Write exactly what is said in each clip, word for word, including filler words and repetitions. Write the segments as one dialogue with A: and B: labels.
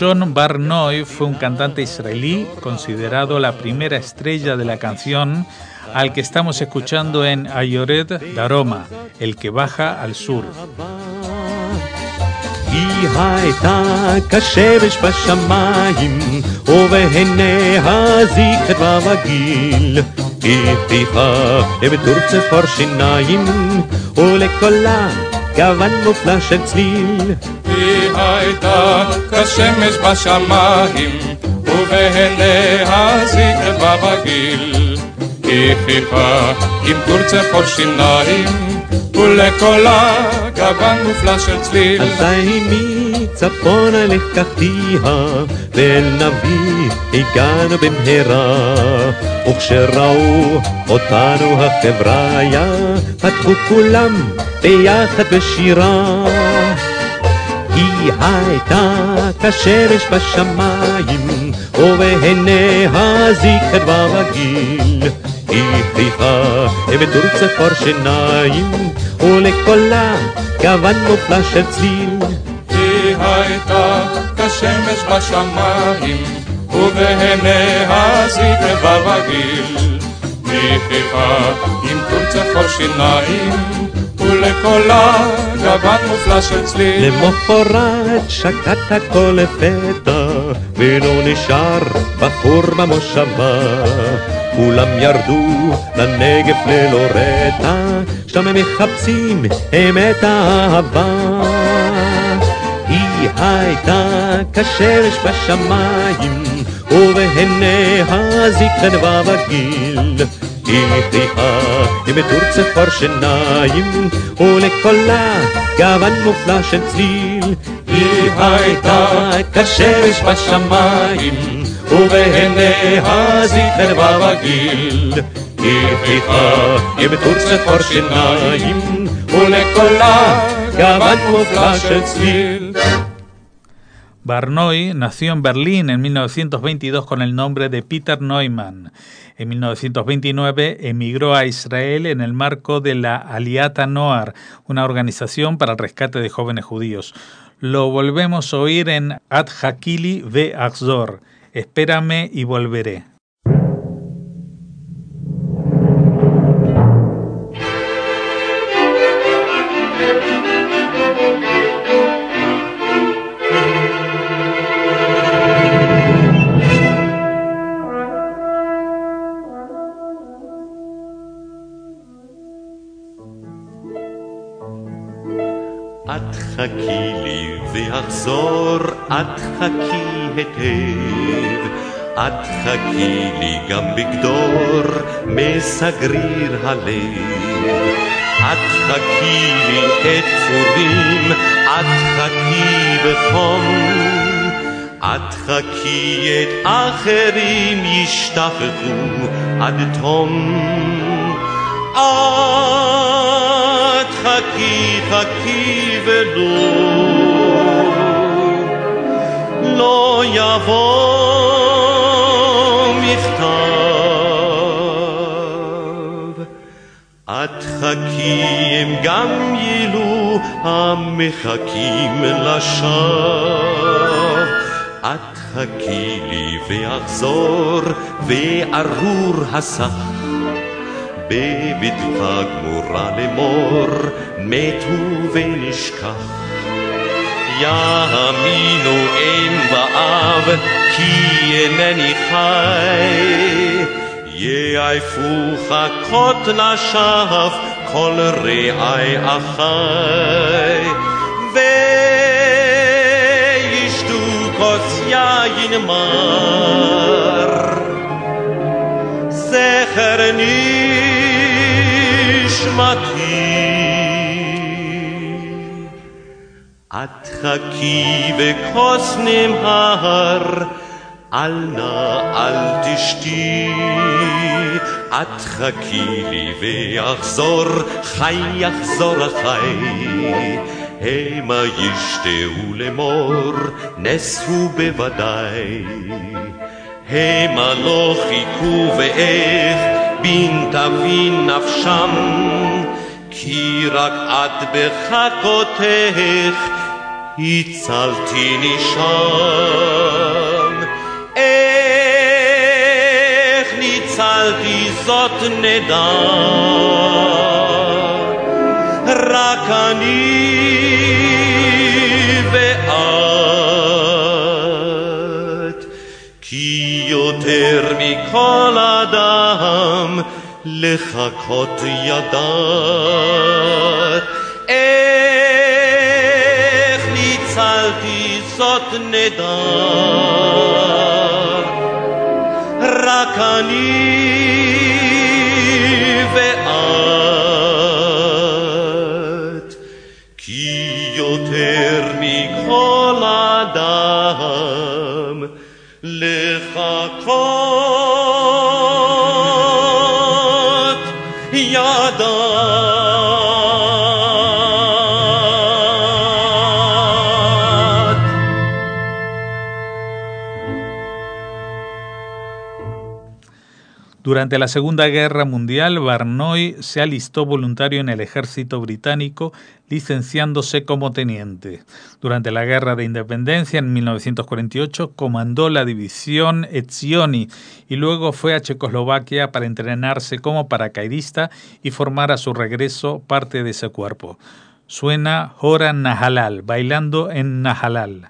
A: John Bar Noy fue un cantante israelí considerado la primera estrella de la canción, al que estamos escuchando en Ayored Daroma, el que baja al sur.
B: היא הייתה כשמש בשמיים, ובעיניה זקנה וגיל. היא פיחה בתור צפור שיניים, ולקולה גוון מופלא של צליל.
C: היא הייתה כשמש בשמיים, ובעיניה זקנה וגיל. היא פיחה עם תור צפור שיניים, ולקולה גוון מופלא של צליל.
B: אזי מצפונה לקחתיה, ואל נביא הגענו במהרה. וכשראו אותנו החבריה, פתחו כולם ביחד בשירה. היא הייתה כשמש בשמיים, ובעיניה זקנה וגיל. היא פיחה בתור צפור שיניים, ולקולה גוון מופלא של צליל.
C: היא הייתה כשמש בשמיים, ובעיניה זקנה וגיל. היא פיחה עם תור צפור שיניים, ולקולה גוון מופלא של צליל.
B: למחרת שקט הכל לפתע, ולא נשאר בחור במושבה. כולם ירדו לנגב ללא רתע, שם הם מחפשים אמת האהבה. היא הייתה כשמש בשמיים, ובעיניה זקנה וגיל. היא פיחה בתור צפור שיניים, ולקולה גוון מופלא של צליל. היא הייתה כשמש בשמיים, ובעיניה זקנה וגיל. היא פיחה בתור צפור שיניים, ולקולה גוון מופלא של צליל.
A: Bar Noy nació en Berlín en mil novecientos veintidós con el nombre de Peter Neumann. En mil novecientos veintinueve emigró a Israel en el marco de la Aliyat HaNoar, una organización para el rescate de jóvenes judíos. Lo volvemos a oír en Ad Hakili ve Achzor, Espérame y volveré.
B: את חכי לי ואחזור, את חכי היטב. את חכי לי גם בגדור מסגריר הלב. את חכי לי את פורים, את חכי בחום. את חכי את אחרים ישתחררו עד תום. את חכי חכי ולא לא יבוא מכתב. את חכי הם גם ילו המחכים לשווא. את חכי לי ואחזור וארור הסך. בבטחה גמורה לאמור מתו ונשכח. יאמינו אם ואב כי אינני חי. יעייפוך קוט לשווא כל רעי אחי. וישתו כוס יין מר זכר נשמתי. את חכי וכוס נמהר, אל נא אל תשתי. את חכי לי ואחזור, חי יחזור החי. המה ישתהו לאמור, נסו בוודאי. המה לא חיכו ואיך, בין תבין נפשם. כי רק את בחכותך הצלתי נשם, איך ניצלתי זאת נדע, רק אני ואת, כי יותר מכל אדם לחכות ידעת, איך ניצלתי זאת נדע, רק אני ואת, כי יותר מכל אדם לחכות ידעת.
A: Durante la Segunda Guerra Mundial, Barnoy se alistó voluntario en el ejército británico, licenciándose como teniente. Durante la Guerra de Independencia, en mil novecientos cuarenta y ocho, comandó la división Etzioni y luego fue a Checoslovaquia para entrenarse como paracaidista y formar a su regreso parte de ese cuerpo. Suena Hora Nahalal, bailando en Nahalal.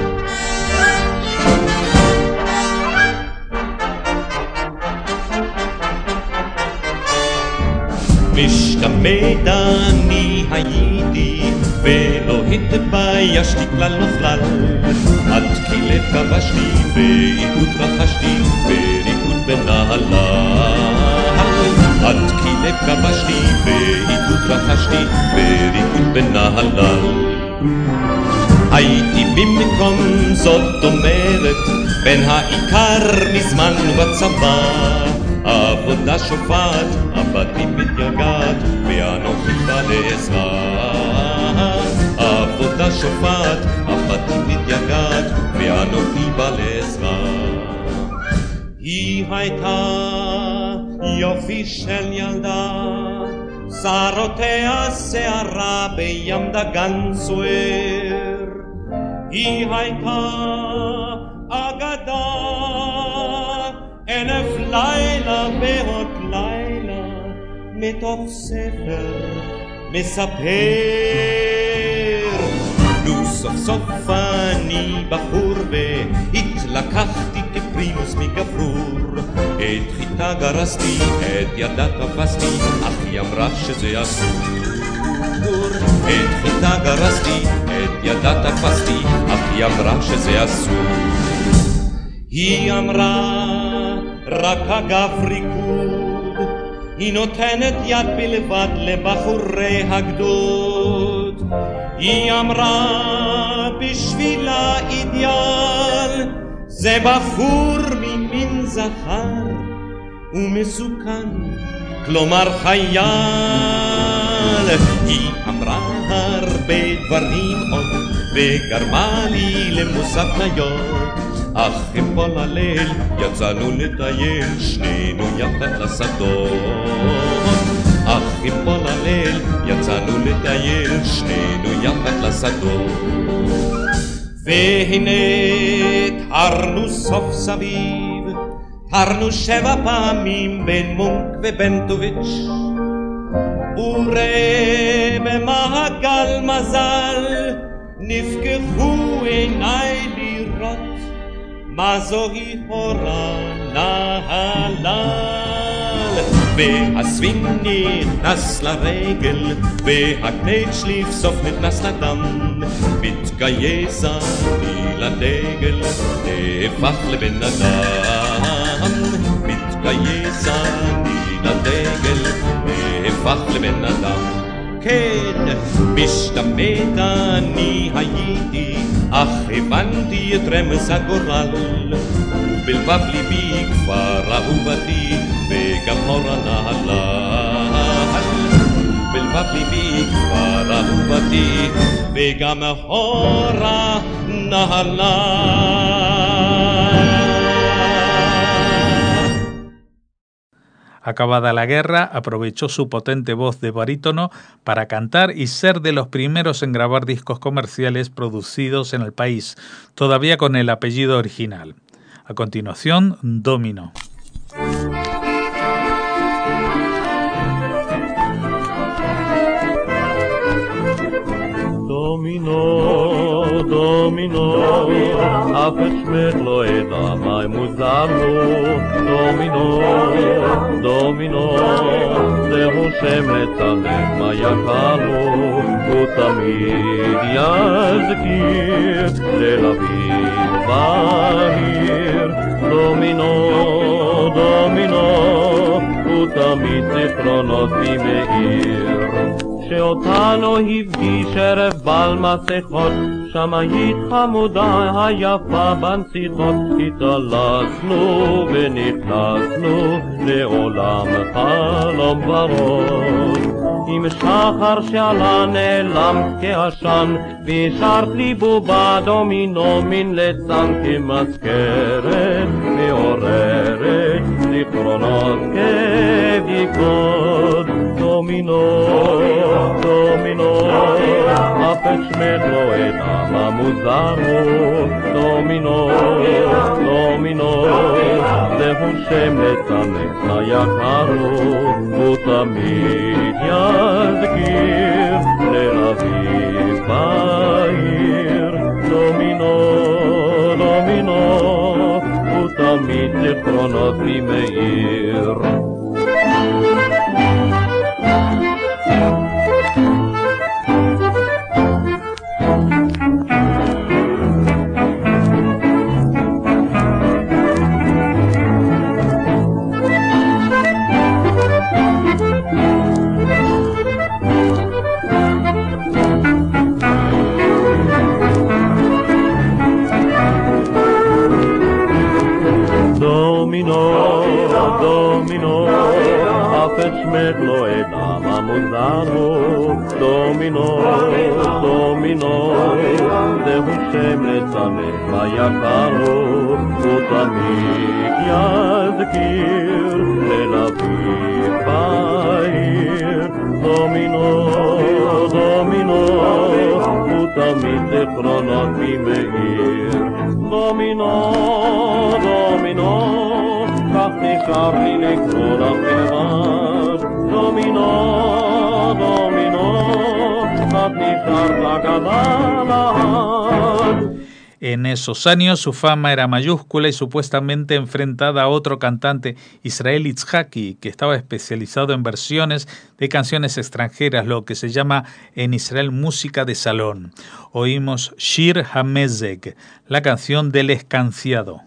B: משתמד אני הייתי ולא התביישתי כלל וכלל, עד כי לב כבשתי ועידוד רכשתי וריקוד בנהלל, עד כי לב כבשתי ועידוד רכשתי וריקוד בנהלל. הייתי במקום זאת אומרת בין העיקר מזמן בצבא, עבודה שופעת, עבדתי מתייגעת, ואנוכי בא לעזרה. עבודה שופעת, עבדתי מתייגעת, ואנוכי בא לעזרה. היא הייתה יופי של ילדה, שערותיה שערה בים דגן סוער. היא הייתה אגדה, אלף לילה ועוד לילה, מתוך ספר מספר. לו סוף סוף אני בחור והתלקחתי כפרימוס מגברור, את חיטה גרסתי, את ידה תפסתי, אך היא אמרה שזה אסור. את חיטה גרסתי, את ידה תפסתי, אך היא אמרה שזה אסור. היא אמרה רק אגב ריקוד, היא נותנת יד בלבד לבחורי הגדוד. היא אמרה בשבילה אידיאל, זה בחור ממין זכר ומסוכן, כלומר חייל. היא אמרה הרבה דברים עוד וגרמה לי למוסף ניות, אך אפול הליל יצאנו לטייל שנינו יחד לשדות. אך אפול הליל יצאנו לטייל שנינו יחד לשדות. והנה תרנו סוף סביב, תרנו שבע פעמים בין מונק ובנטוביץ', וראה במעגל מזל נפקחו עיניי לראות מה זוהי הורה נהלל. והסווינג נכנס לרגל והקנית שליף סוף נכנס לדם, מתגייס אני לדגל נהפך לבן אדם. מתגייס אני לדגל נהפך לבן אדם. כן, משתמט אני הייתי, אך הבנתי את רמז הגורל, ובלבב ליבי כבר אהובתי וגם הורה נהלל. ובלבב ליבי כבר אהובתי וגם הורה נהלל.
A: Acabada la guerra, aprovechó su potente voz de barítono para cantar y ser de los primeros en grabar discos comerciales producidos en el país, todavía con el apellido original. A continuación, Domino.
D: Domino, domino, אף את שמך לא אדע מה מוזר לו. דומינו, דומינו, זהו שם לצלם מה יקר לו. הוא תמיד יזכיר ללביב בהיר. דומינו, דומינו, הוא תמיד זיכרונות בי מאיר. שאותנו הפגיש ערב בל מסכות, שמאית חמודה היפה בנסיכות, התעלסנו ונכנסנו לעולם חלום ורוד. עם שחר שעלה נעלם כעשן, והשארת לי בובה דומינו מן ליצן כמזכרת מעוררת זיכרונות כביקוד. דומינו, דומינו, אף את שמך לא אדע מה מוזר הוא. דומינו, דומינו, זהו שם לצמח מה יקר הוא. הוא תמיד יזכיר לרביב בהיר. דומינו, דומינו, הוא תמיד זיכרונות בי מאיר. שמך לא אדע מה מוזר הוא. דומינו, דומינו, זהו שם לצמח מה יקר הוא. הוא תמיד יזכיר ללביב בהיר. דומינו, דומינו, הוא תמיד זיכרונות בי מאיר. דומינו, דומינו, כך נשאר לי לקרוא לך לבד. דומינו, דומינו, כך נשאר לקבל לעד.
A: En esos años su fama era mayúscula y supuestamente enfrentada a otro cantante, Israel Itzhaki, que estaba especializado en versiones de canciones extranjeras, lo que se llama en Israel música de salón. Oímos Shir HaMezeg, la canción del escanciado.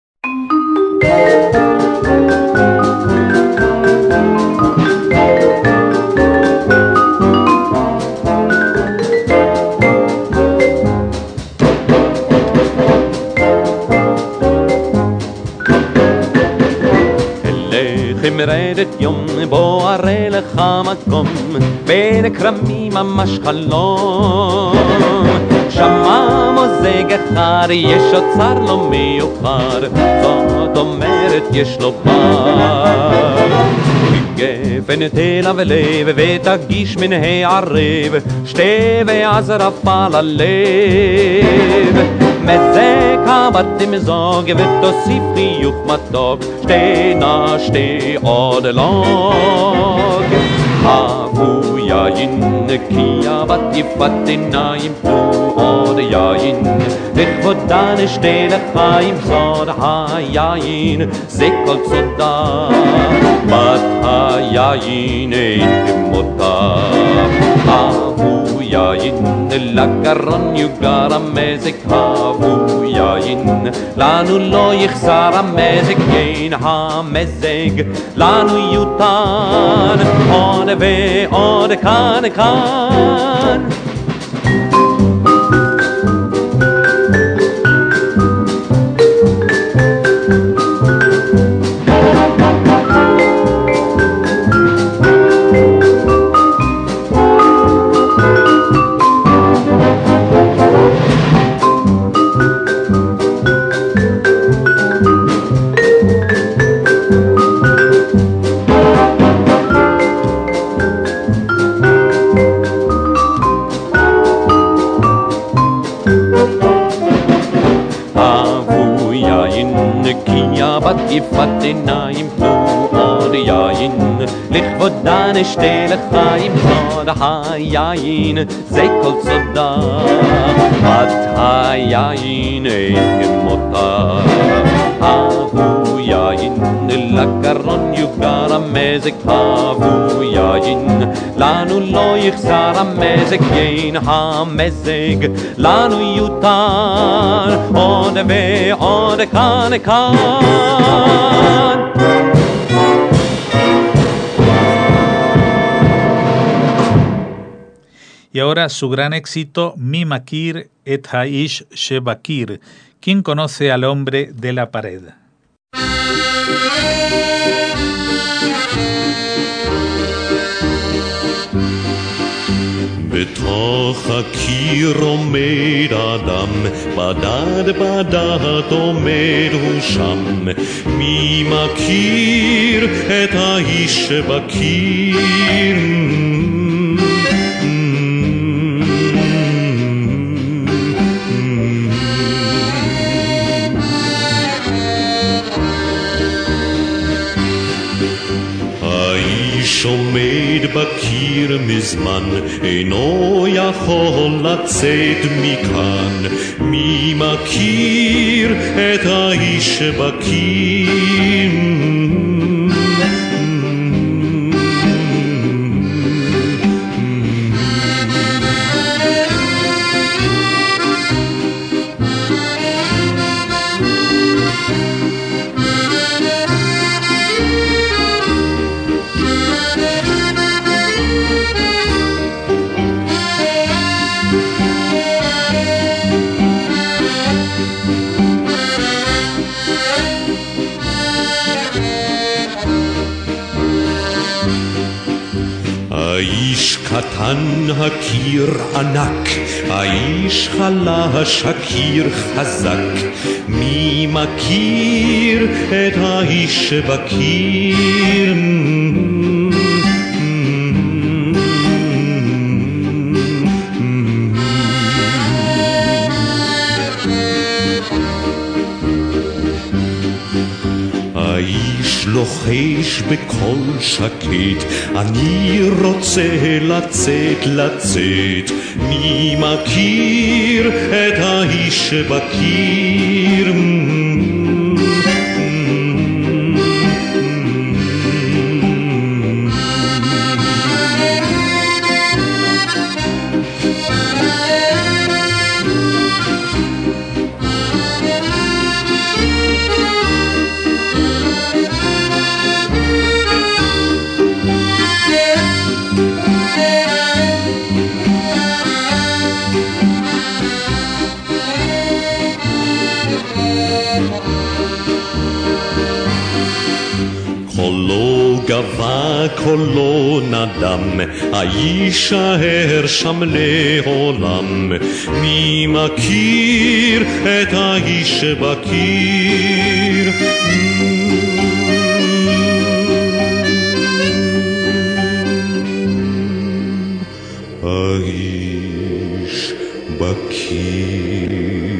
E: מרדת יום בו הרי לך מקום בין הכרמים ממש חלום. שמה מוזג אחד יש אוצר לא מיוחד, זאת אומרת יש לו בר. גפן תלה ולב ותגיש מן הערב, שתי ועזרף על הלב. מזק הבתי מזוג ותוסיף חיוך מתוק, שתי נשתי עוד לוג. אבו יין כי הבת יפת עיניים, תנו עוד יין לכבודה נשתה לחיים. סוד היין זה כל סודה, בת היין אין כמותה. אבו יין לגרון יוגר המזק, אבו יין לנו לא יחסר המזק. אין המזג לנו יותן עוד ועוד כאן כאן. יפת עיניים תנו עוד יין, לכבודה נשתה לחיים סוד היין, זה כל סודה, בת היין אין כמותה. אבו יין, לגרון יוגר המזג, אבו יין, לנו לא יחסר המזג, ין המזג, לנו יותר, עוד ועוד כאן כאן.
A: Y ahora su gran éxito, Mi Makir et Haish Shebakir, ¿quién conoce al hombre de la pared?
B: בתוך הקיר עומד אדם, בדד בדד עומד הוא שם. מי מכיר את האיש שבקיר? עומד בקיר מזמן, אינו יכול לצאת מכאן. מי מכיר את האיש שבקיר? האיש קטן, הקיר ענק, האיש חלש, הקיר חזק. מי מכיר את האיש שבקיר? האיש לוחש בקול שקט, אני רוצה לצאת, לצאת. מי מכיר את האיש שבקיר? גבה קולו נדם, הישאר שם לעולם. מי מכיר את האיש שבקיר? האיש בקיר.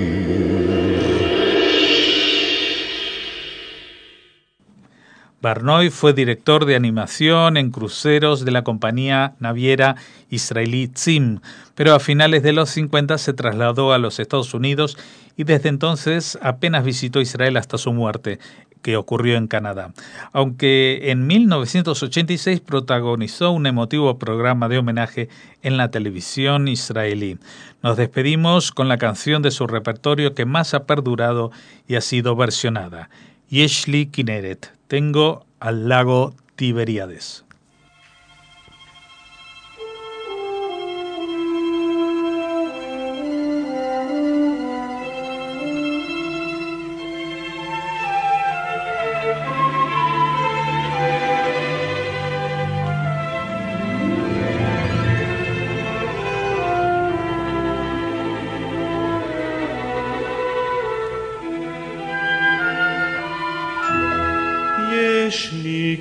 A: Barnoy fue director de animación en cruceros de la compañía naviera israelí Tzim, pero a finales de los cincuenta se trasladó a los Estados Unidos y desde entonces apenas visitó Israel hasta su muerte, que ocurrió en Canadá. Aunque en mil novecientos ochenta y seis protagonizó un emotivo programa de homenaje en la televisión israelí. Nos despedimos con la canción de su repertorio que más ha perdurado y ha sido versionada, Yesh li Kineret, tengo al lago Tiberíades.
B: יש לי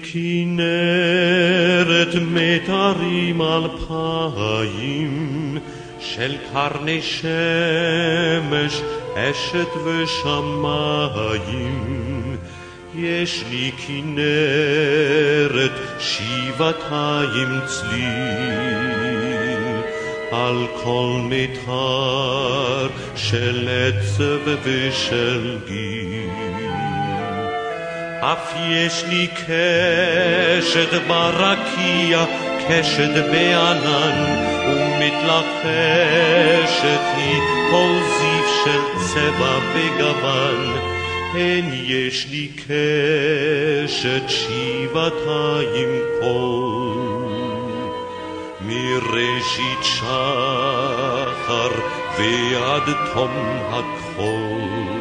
B: כנרת מטרים אלפיים של קרני שמש, אשת ושמיים. יש לי כנרת שבעתיים צליל על כל מיתר של עצב ושל גיל. אף יש לי קשת ברקיע, קשת בענן, ומתלחשת היא כל זיו של צבע וגוון. הן יש לי קשת שבעתיים קול, מראשית שחר ועד תום הכחול.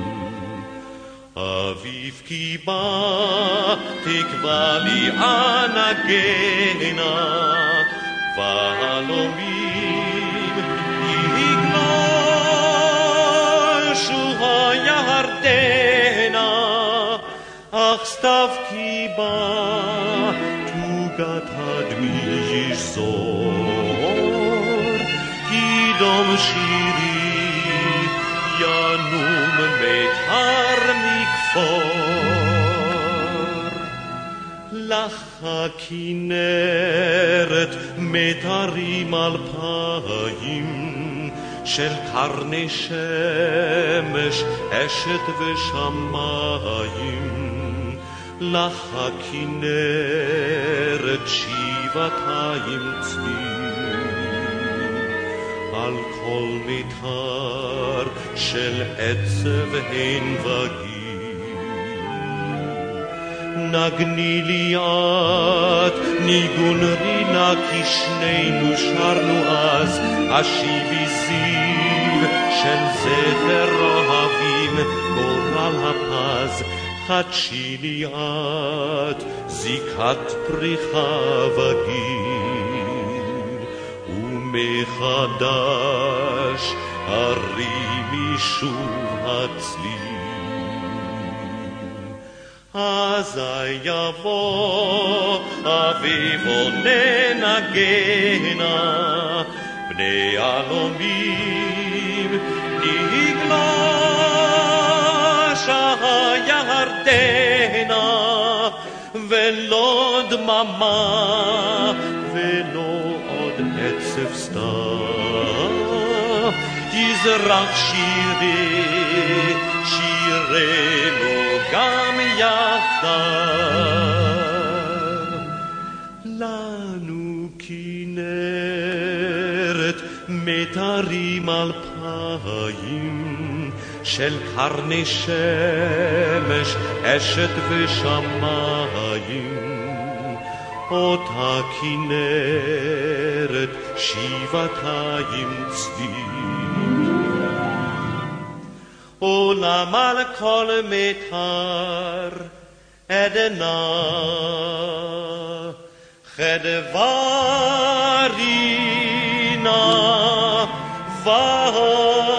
B: אביב כי בא תקבע לי אנגנה, והלומים יגלושו הירדנה, אך סתיו כי בא תוגת הדמי ישזור, כי דום שירי ינום מיתר מכפור. לך הכנרת מיתרים אלפיים של קרני שמש, אשת ושמיים. לך הכנרת שבעתיים צליל על כל מיתר של עצב הן וגיל. נגני לי את ניגון רינה, כי שנינו שרנו אז השיבי זיו של זכר אוהבים גורל הפז. חדשי לי את זיקת פריחה וגיל, ומחדש הרימי שוב הצליל. אזי יבוא אביב וננגנה, בני אלומים נגלוש הירדנה, ולא דממה ולא עוד עצב סתיו, יזרח שירי שירנו גם יחדיו. לנו כנרת מיתרים אלפיים של קרני שמש, אשת ושמיים. אותה כנרת שבעתיים צליל עולם על כל מיתר עדנה, חדוורינה ו